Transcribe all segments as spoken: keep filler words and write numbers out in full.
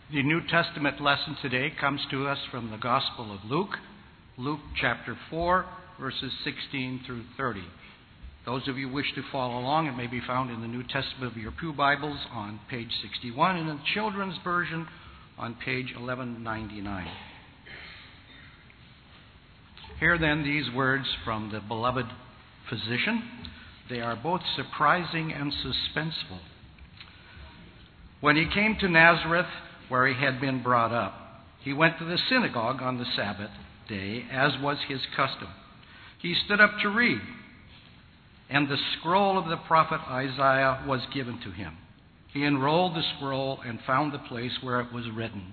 The New Testament lesson today comes to us from the Gospel of Luke, Luke chapter four, verses sixteen through thirty. Those of you who wish to follow along, it may be found in the New Testament of your pew Bibles on page sixty-one, and in the children's version on page eleven ninety-nine. Hear then these words from the beloved physician. They are both surprising and suspenseful. When he came to Nazareth, where he had been brought up, he went to the synagogue on the Sabbath day, as was his custom. He stood up to read, and the scroll of the prophet Isaiah was given to him. He unrolled the scroll and found the place where it was written,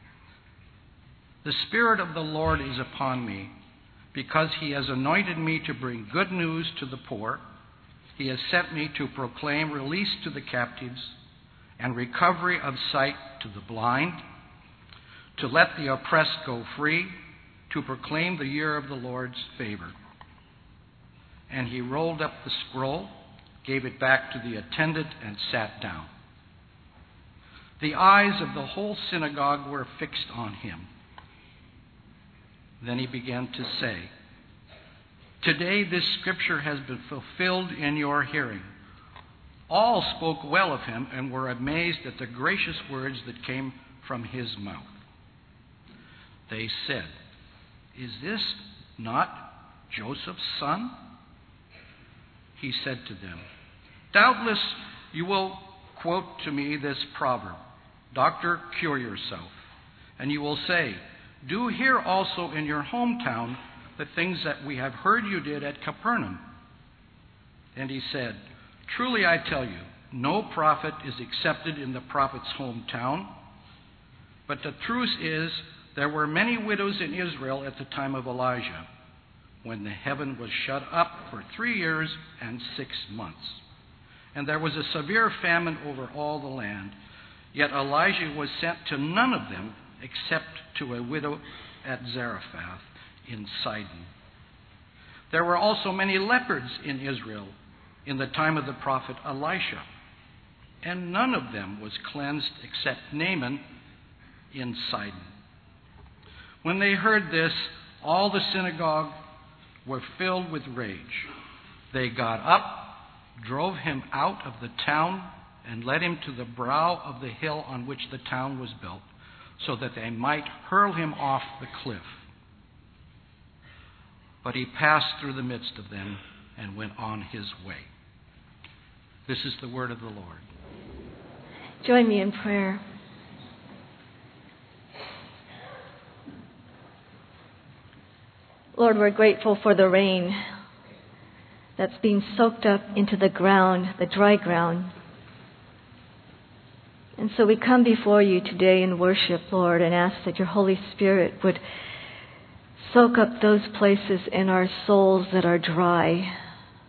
"The Spirit of the Lord is upon me, because he has anointed me to bring good news to the poor. He has sent me to proclaim release to the captives and recovery of sight to the blind, to let the oppressed go free, to proclaim the year of the Lord's favor." And he rolled up the scroll, gave it back to the attendant, and sat down. The eyes of the whole synagogue were fixed on him. Then he began to say, "Today this scripture has been fulfilled in your hearing." All spoke well of him and were amazed at the gracious words that came from his mouth. They said, "Is this not Joseph's son?" He said to them, "Doubtless you will quote to me this proverb, 'Doctor, cure yourself.' And you will say, 'Do here also in your hometown the things that we have heard you did at Capernaum.'" And he said, "Truly I tell you, no prophet is accepted in the prophet's hometown. But the truth is, there were many widows in Israel at the time of Elijah, when the heaven was shut up for three years and six months. And there was a severe famine over all the land. Yet Elijah was sent to none of them except to a widow at Zarephath in Sidon. There were also many lepers in Israel in the time of the prophet Elisha, and none of them was cleansed except Naaman in Sidon." When they heard this, all the synagogue were filled with rage. They got up, drove him out of the town, and led him to the brow of the hill on which the town was built, so that they might hurl him off the cliff. But he passed through the midst of them and went on his way. This is the word of the Lord. Join me in prayer. Lord, we're grateful for the rain that's being soaked up into the ground, the dry ground. And so we come before you today in worship, Lord, and ask that your Holy Spirit would soak up those places in our souls that are dry.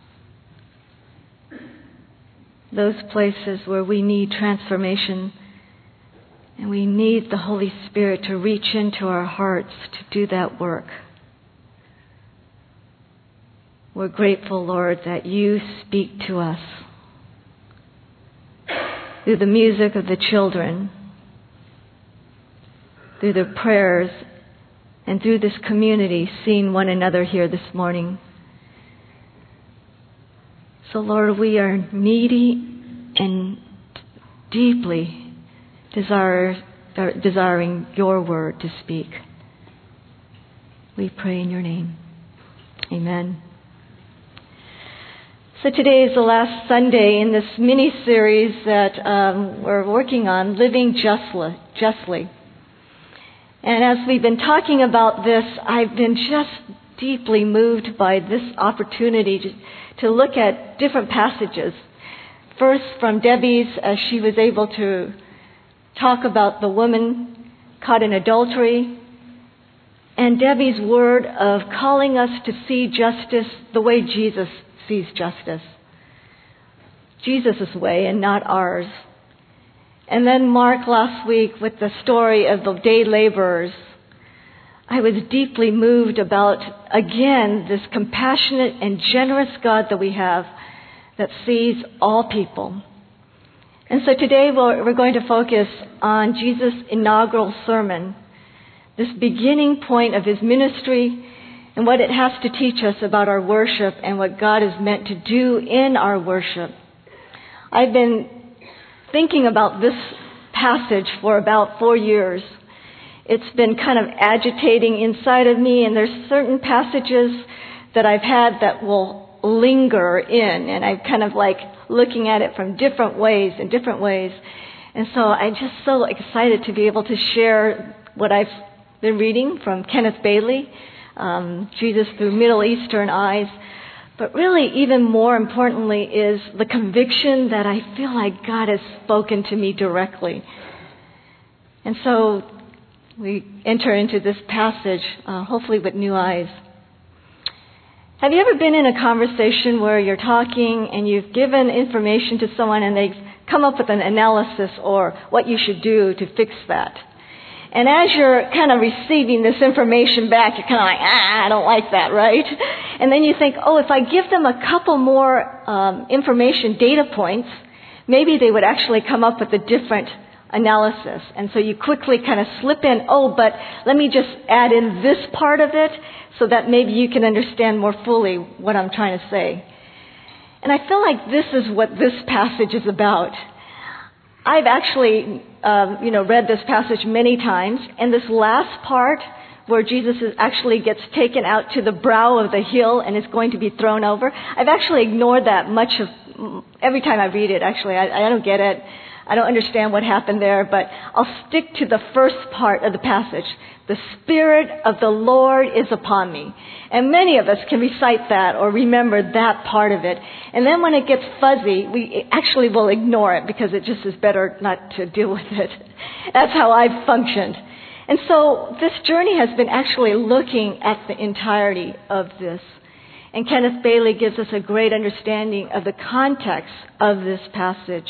Those places where we need transformation and we need the Holy Spirit to reach into our hearts to do that work. We're grateful, Lord, that you speak to us through the music of the children, through the prayers, and through this community, seeing one another here this morning. So, Lord, we are needy and deeply desire, desiring your word to speak. We pray in your name. Amen. So today is the last Sunday in this mini-series that um, we're working on, Living Justly. Justly. And as we've been talking about this, I've been just deeply moved by this opportunity to, to look at different passages. First, from Debbie's, as she was able to talk about the woman caught in adultery, and Debbie's word of calling us to see justice the way Jesus sees justice. Jesus' way and not ours. And then Mark last week with the story of the day laborers. I was deeply moved about, again, this compassionate and generous God that we have that sees all people. And so today we're, we're going to focus on Jesus' inaugural sermon, this beginning point of his ministry and what it has to teach us about our worship and what God is meant to do in our worship. I've been thinking about this passage for about four years. It's been kind of agitating inside of me, and there's certain passages that I've had that will linger in, and I'm kind of like looking at it from different ways and different ways. And so I'm just so excited to be able to share what I've been reading from Kenneth Bailey, um, Jesus Through Middle Eastern Eyes. But really, even more importantly, is the conviction that I feel like God has spoken to me directly. And so we enter into this passage, uh, hopefully with new eyes. Have you ever been in a conversation where you're talking and you've given information to someone and they've come up with an analysis or what you should do to fix that? And as you're kind of receiving this information back, you're kind of like, ah, I don't like that, right? And then you think, oh, if I give them a couple more um, information, data points, maybe they would actually come up with a different analysis. And so you quickly kind of slip in, oh, but let me just add in this part of it so that maybe you can understand more fully what I'm trying to say. And I feel like this is what this passage is about. I've actually, um, you know, read this passage many times, and this last part where Jesus is actually gets taken out to the brow of the hill and is going to be thrown over, I've actually ignored that much of every time I read it. Actually, I, I don't get it. I don't understand what happened there, but I'll stick to the first part of the passage. The Spirit of the Lord is upon me. And many of us can recite that or remember that part of it. And then when it gets fuzzy, we actually will ignore it because it just is better not to deal with it. That's how I've functioned. And so this journey has been actually looking at the entirety of this. And Kenneth Bailey gives us a great understanding of the context of this passage.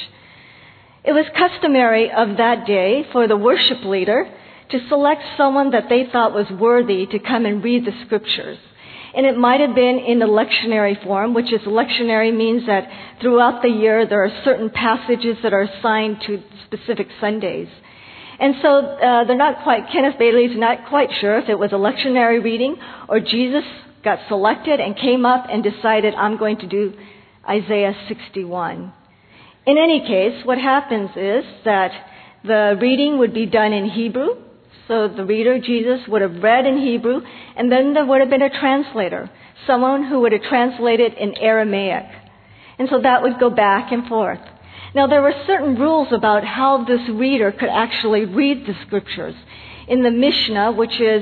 It was customary of that day for the worship leader to select someone that they thought was worthy to come and read the scriptures. And it might have been in the lectionary form, which is lectionary means that throughout the year there are certain passages that are assigned to specific Sundays. And so uh, they're not quite, Kenneth Bailey's not quite sure if it was a lectionary reading or Jesus got selected and came up and decided, I'm going to do Isaiah sixty-one. In any case, what happens is that the reading would be done in Hebrew. So the reader, Jesus, would have read in Hebrew, and then there would have been a translator, someone who would have translated in Aramaic. And so that would go back and forth. Now, there were certain rules about how this reader could actually read the scriptures. In the Mishnah, which is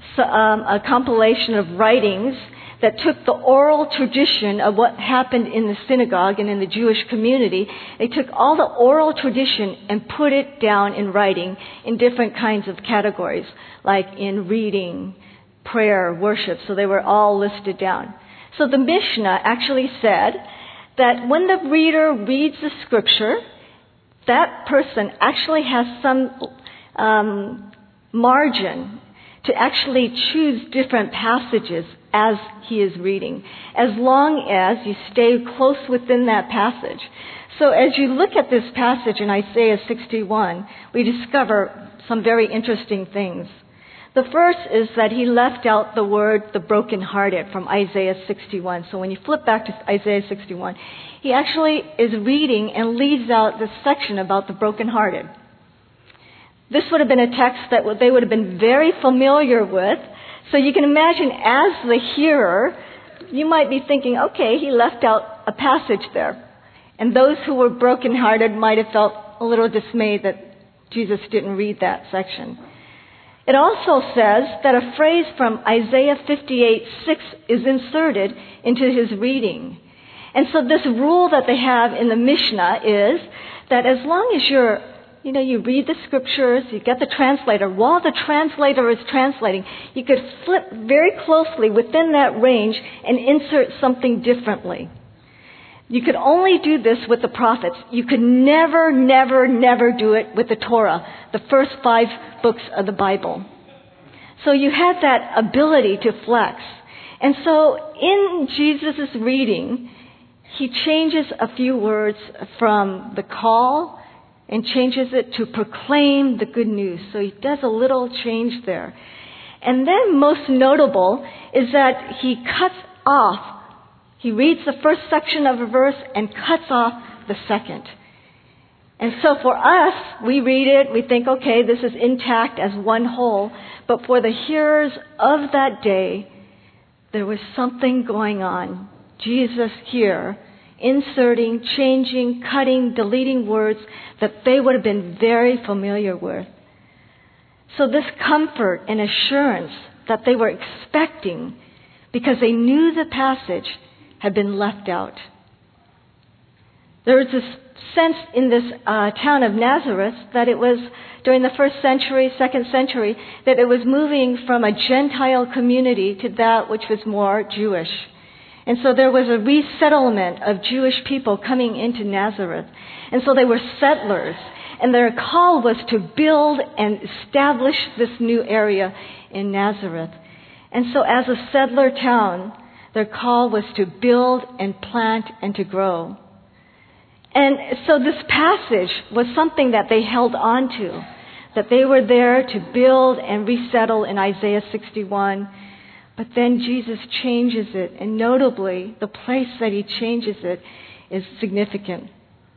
um, a compilation of writings that took the oral tradition of what happened in the synagogue and in the Jewish community. They took all the oral tradition and put it down in writing in different kinds of categories, like in reading, prayer, worship. So they were all listed down. So the Mishnah actually said that when the reader reads the scripture, that person actually has some um, margin to actually choose different passages as he is reading, as long as you stay close within that passage. So as you look at this passage in Isaiah sixty-one, we discover some very interesting things. The first is that he left out the word the brokenhearted from Isaiah sixty-one. So when you flip back to Isaiah sixty-one, he actually is reading and leaves out this section about the brokenhearted. This would have been a text that they would have been very familiar with. So you can imagine as the hearer, you might be thinking, okay, he left out a passage there. And those who were brokenhearted might have felt a little dismayed that Jesus didn't read that section. It also says that a phrase from Isaiah fifty-eight six is inserted into his reading. And so this rule that they have in the Mishnah is that as long as you're You know, you read the scriptures, you get the translator. While the translator is translating, you could flip very closely within that range and insert something differently. You could only do this with the prophets. You could never, never, never do it with the Torah, the first five books of the Bible. So you had that ability to flex. And so in Jesus' reading, he changes a few words from the call and changes it to proclaim the good news. So he does a little change there. And then most notable is that he cuts off. He reads the first section of a verse and cuts off the second. And so for us, we read it, we think, okay, this is intact as one whole. But for the hearers of that day, there was something going on. Jesus here, inserting, changing, cutting, deleting words that they would have been very familiar with. So this comfort and assurance that they were expecting, because they knew the passage, had been left out. There was this sense in this uh, town of Nazareth that it was, during the first century, second century, that it was moving from a Gentile community to that which was more Jewish. And so there was a resettlement of Jewish people coming into Nazareth. And so they were settlers. And their call was to build and establish this new area in Nazareth. And so as a settler town, their call was to build and plant and to grow. And so this passage was something that they held on to, that they were there to build and resettle in Isaiah sixty-one. But then Jesus changes it, and notably, the place that he changes it is significant.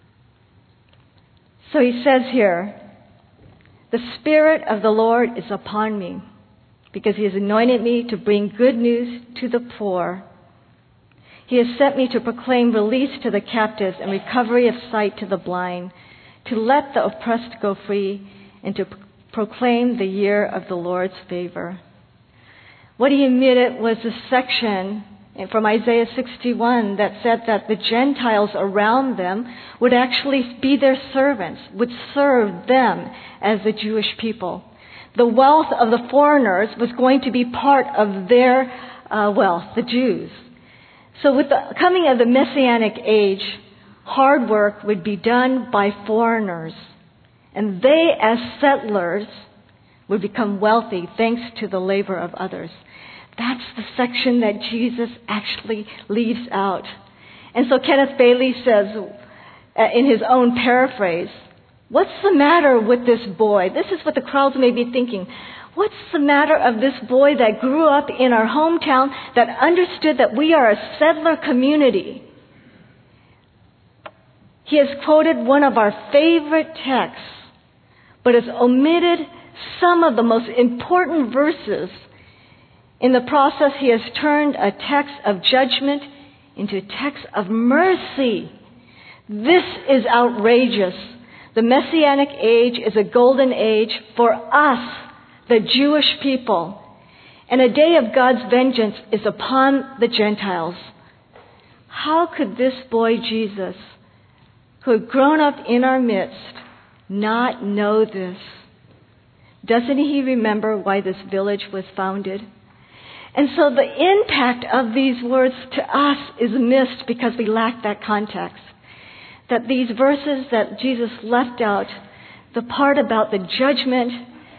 So he says here, "The Spirit of the Lord is upon me, because he has anointed me to bring good news to the poor. He has sent me to proclaim release to the captives and recovery of sight to the blind, to let the oppressed go free, and to proclaim the year of the Lord's favor." What he omitted was a section from Isaiah sixty-one that said that the Gentiles around them would actually be their servants, would serve them as the Jewish people. The wealth of the foreigners was going to be part of their uh, wealth, the Jews. So with the coming of the Messianic age, hard work would be done by foreigners. And they, as settlers, would become wealthy thanks to the labor of others. That's the section that Jesus actually leaves out. And so Kenneth Bailey says, uh, in his own paraphrase, "What's the matter with this boy?" This is what the crowds may be thinking. What's the matter of this boy that grew up in our hometown, that understood that we are a settler community? He has quoted one of our favorite texts, but has omitted some of the most important verses. In the process, he has turned a text of judgment into a text of mercy. This is outrageous. The Messianic age is a golden age for us, the Jewish people. And a day of God's vengeance is upon the Gentiles. How could this boy Jesus, who had grown up in our midst, not know this? Doesn't he remember why this village was founded? And so the impact of these words to us is missed because we lack that context. That these verses that Jesus left out, the part about the judgment,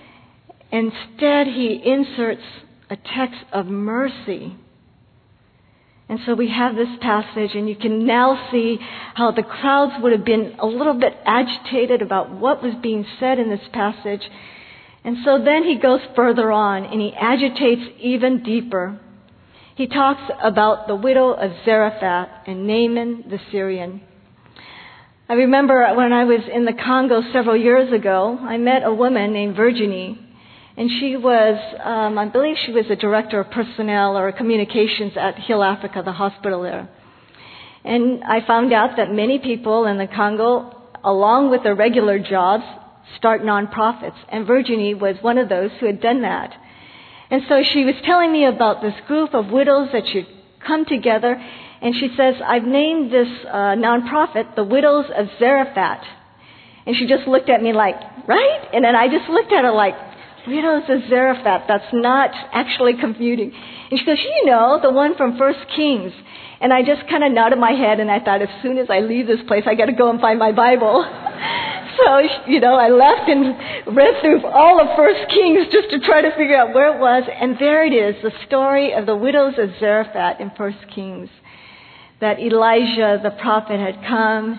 instead he inserts a text of mercy. And so we have this passage, and you can now see how the crowds would have been a little bit agitated about what was being said in this passage. And so then he goes further on, and he agitates even deeper. He talks about the widow of Zarephath and Naaman the Syrian. I remember when I was in the Congo several years ago, I met a woman named Virginie. And she was, um, I believe she was a director of personnel or communications at Hill Africa, the hospital there. And I found out that many people in the Congo, along with their regular jobs, start nonprofits. And Virginie was one of those who had done that. And so she was telling me about this group of widows that should come together. And she says, "I've named this uh, nonprofit the Widows of Zarephath." And she just looked at me like, "Right?" And then I just looked at her like, "Widows of Zarephath, that's not actually computing." And she goes, "You know, the one from First Kings." And I just kind of nodded my head, and I thought, as soon as I leave this place, I got to go and find my Bible. So, you know, I left and read through all of First Kings just to try to figure out where it was. And there it is, the story of the widows of Zarephath in First Kings. That Elijah, the prophet, had come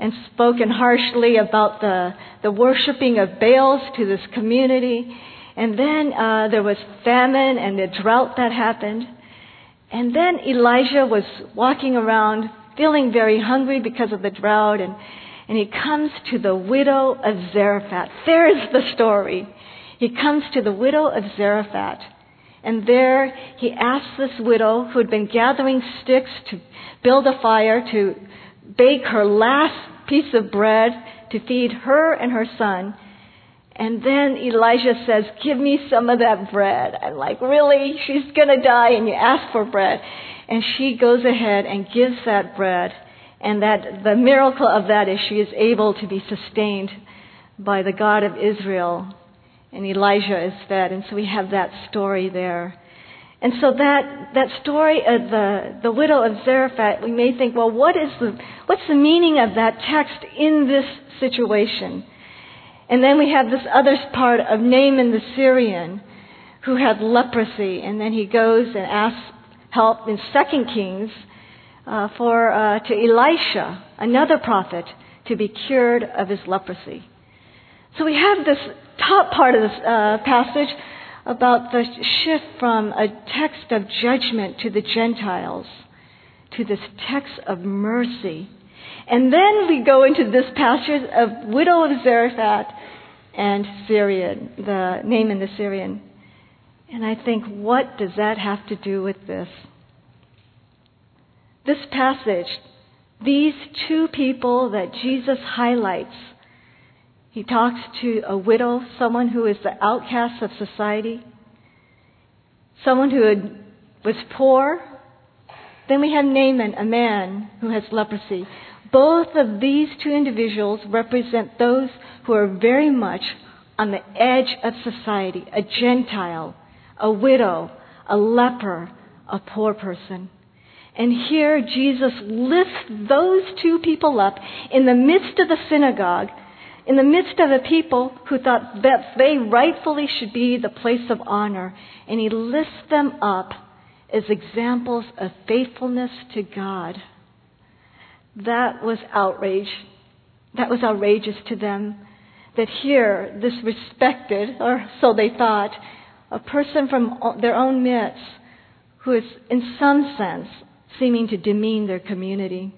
and spoken harshly about the, the worshiping of Baals to this community. And then uh, there was famine and the drought that happened. And then Elijah was walking around feeling very hungry because of the drought, and, and he comes to the widow of Zarephath. There's the story. He comes to the widow of Zarephath. And there he asks this widow who had been gathering sticks to build a fire to bake her last piece of bread to feed her and her son. And then Elijah says, give me some of that bread. I'm like, really? She's going to die and you ask for bread. And she goes ahead and gives that bread. And that the miracle of that is she is able to be sustained by the God of Israel. And Elijah is fed. And so we have that story there. And so that, that story of the, the widow of Zarephath, we may think, well, what is the, what's the meaning of that text in this situation? And then we have this other part of Naaman the Syrian who had leprosy. And then he goes and asks help in Second Kings uh, for uh, to Elisha, another prophet, to be cured of his leprosy. So we have this top part of this uh, passage about the shift from a text of judgment to the Gentiles to this text of mercy. And then we go into this passage of widow of Zarephath and Syrian, the Naaman the Syrian. And I think, what does that have to do with this? This passage, these two people that Jesus highlights, he talks to a widow, someone who is the outcast of society, someone who had, was poor. Then we have Naaman, a man who has leprosy. Both of these two individuals represent those who are very much on the edge of society, a Gentile, a widow, a leper, a poor person. And here Jesus lifts those two people up in the midst of the synagogue, in the midst of a people who thought that they rightfully should be the place of honor. And he lifts them up as examples of faithfulness to God. That was outrage. That was outrageous to them. That here, this respected, or so they thought, a person from their own midst who is in some sense seeming to demean their community.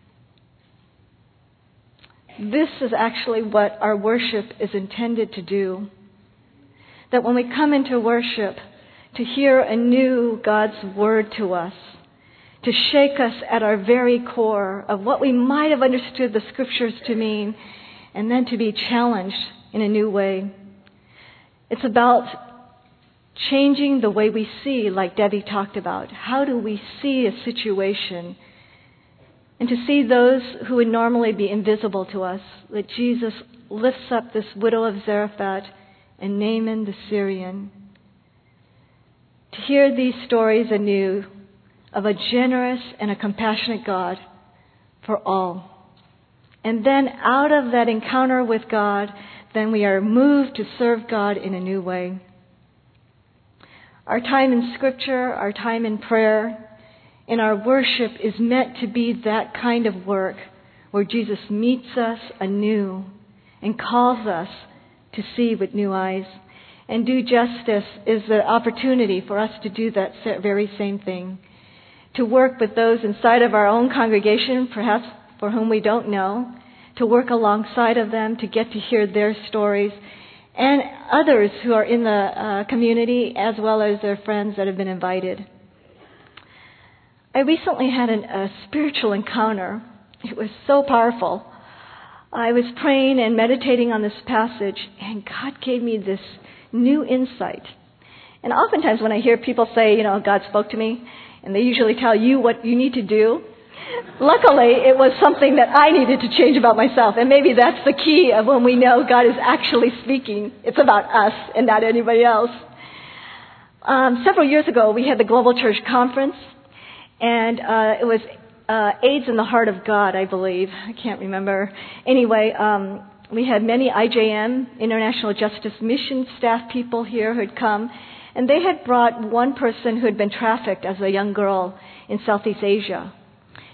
This is actually what our worship is intended to do. That when we come into worship, to hear anew God's word to us, to shake us at our very core of what we might have understood the scriptures to mean, and then to be challenged in a new way. It's about changing the way we see, like Debbie talked about. How do we see a situation? And to see those who would normally be invisible to us, that Jesus lifts up this widow of Zarephath and Naaman the Syrian. To hear these stories anew of a generous and a compassionate God for all. And then out of that encounter with God, then we are moved to serve God in a new way. Our time in Scripture, our time in prayer, and our worship is meant to be that kind of work where Jesus meets us anew and calls us to see with new eyes. And Do Justice is the opportunity for us to do that very same thing. To work with those inside of our own congregation, perhaps for whom we don't know, to work alongside of them, to get to hear their stories, and others who are in the uh, community, as well as their friends that have been invited. I recently had an, a spiritual encounter. It was so powerful. I was praying and meditating on this passage, and God gave me this new insight. And oftentimes when I hear people say, you know, God spoke to me, and they usually tell you what you need to do, luckily it was something that I needed to change about myself. And maybe that's the key of when we know God is actually speaking. It's about us and not anybody else. Um, several years ago, we had the Global Church Conference, and uh, it was uh, AIDS in the Heart of God, I believe. I can't remember. Anyway, um, we had many I J M, International Justice Mission staff people here who had come, and they had brought one person who had been trafficked as a young girl in Southeast Asia.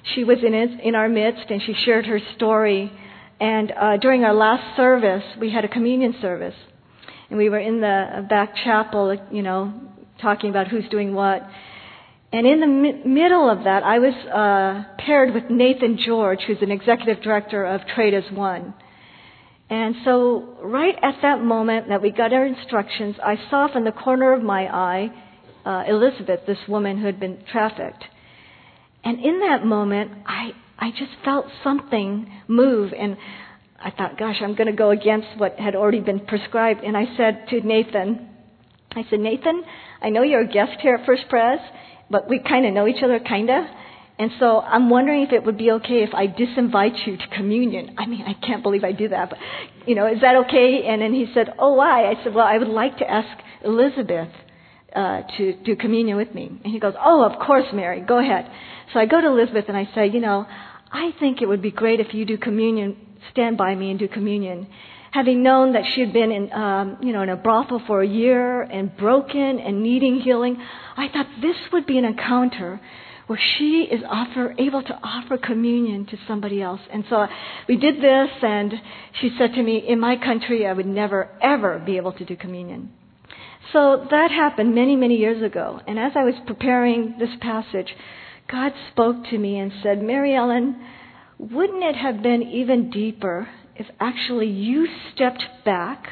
She was in it, in our midst, and she shared her story. And uh, during our last service, we had a communion service. And we were in the back chapel, you know, talking about who's doing what. And in the mi- middle of that, I was uh, paired with Nathan George, who's an executive director of Trade as One. And so right at that moment that we got our instructions, I saw from the corner of my eye uh, Elizabeth, this woman who had been trafficked. And in that moment, I, I just felt something move. And I thought, gosh, I'm going to go against what had already been prescribed. And I said to Nathan, I said, Nathan, I know you're a guest here at First Pres, but we kind of know each other, kind of. And so I'm wondering if it would be okay if I disinvite you to communion. I mean, I can't believe I do that, but, you know, is that okay? And then he said, oh, why? I said, well, I would like to ask Elizabeth uh, to do communion with me. And he goes, oh, of course, Mary, go ahead. So I go to Elizabeth and I say, you know, I think it would be great if you do communion, stand by me and do communion. Having known that she had been in, um, you know, in a brothel for a year and broken and needing healing, I thought this would be an encounter where she is offer, able to offer communion to somebody else. And so we did this, and she said to me, in my country, I would never, ever be able to do communion. So that happened many, many years ago. And as I was preparing this passage, God spoke to me and said, Mary Ellen, wouldn't it have been even deeper if actually you stepped back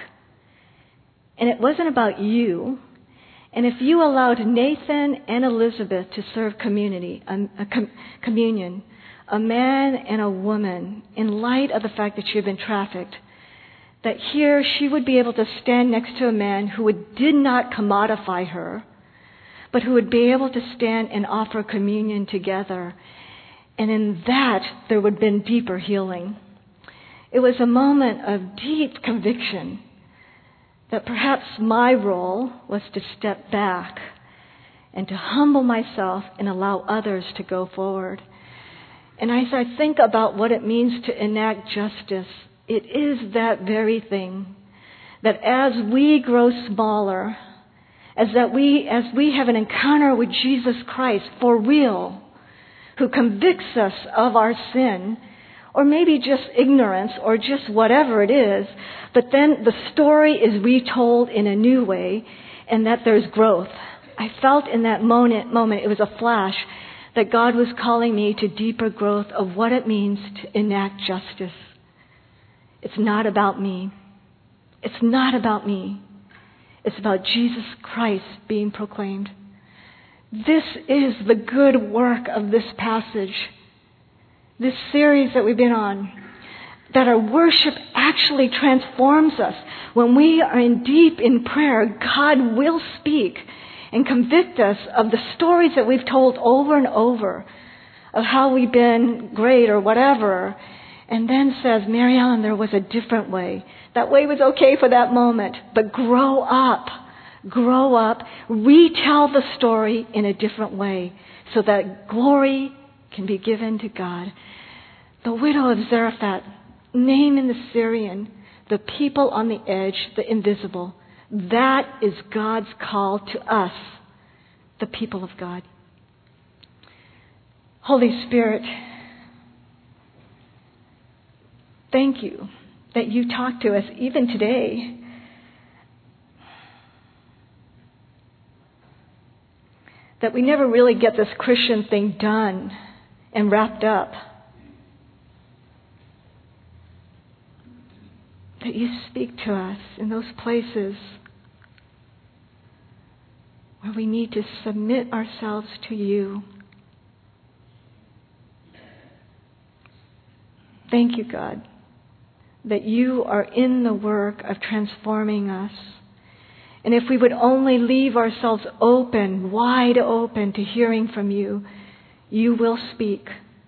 and it wasn't about you, and if you allowed Nathan and Elizabeth to serve community, a, a com- communion, a man and a woman, in light of the fact that she had been trafficked, that here she would be able to stand next to a man who would, did not commodify her, but who would be able to stand and offer communion together. And in that, there would have been deeper healing. It was a moment of deep conviction that perhaps my role was to step back and to humble myself and allow others to go forward. And as I think about what it means to enact justice, it is that very thing, that as we grow smaller, as that we, as we have an encounter with Jesus Christ for real, who convicts us of our sin, or maybe just ignorance, or just whatever it is, but then the story is retold in a new way, and that there's growth. I felt in that moment, moment, it was a flash, that God was calling me to deeper growth of what it means to enact justice. It's not about me. It's not about me. It's about Jesus Christ being proclaimed. This is the good work of this passage. This series that we've been on, that our worship actually transforms us. When we are in deep in prayer, God will speak and convict us of the stories that we've told over and over of how we've been great or whatever, and then says, Mary Ellen, there was a different way. That way was okay for that moment, but grow up, grow up, retell the story in a different way so that glory can be given to God. The widow of Zarephath, Naaman the Syrian, the people on the edge, the invisible. That is God's call to us, the people of God. Holy Spirit, thank you that you talk to us even today. That we never really get this Christian thing done and wrapped up. That you speak to us in those places where we need to submit ourselves to you. Thank you, God, that you are in the work of transforming us. And if we would only leave ourselves open, wide open to hearing from you, you will speak.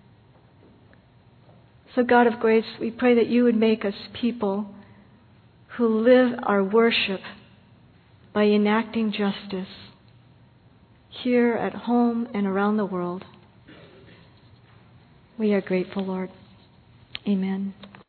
So God of grace, we pray that you would make us people who live our worship by enacting justice here at home and around the world. We are grateful, Lord. Amen.